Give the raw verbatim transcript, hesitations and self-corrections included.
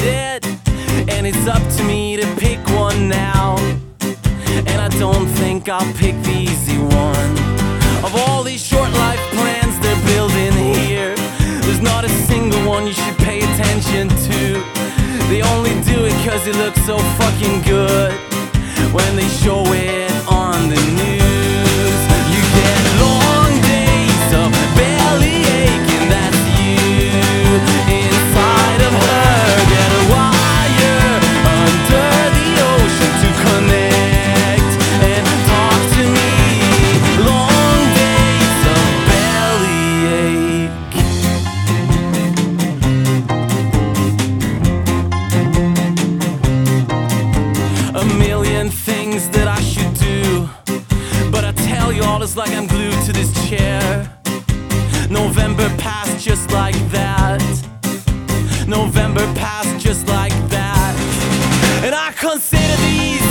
it, and it's up to me to pick one now. And I don't think I'll pick the easy one. Of all these short life plans they're building here, there's not a single one you should pay attention to. They only do it cause it looks so fucking good when they show it on the news. You get long days of belly ache, and that's you inside of her. Get a wire under the ocean to connect and talk to me. Long days of belly ache. A million things that I should do, but I tell you all it's like I'm glued to this chair. November passed just like that. November passed just like that. And I consider these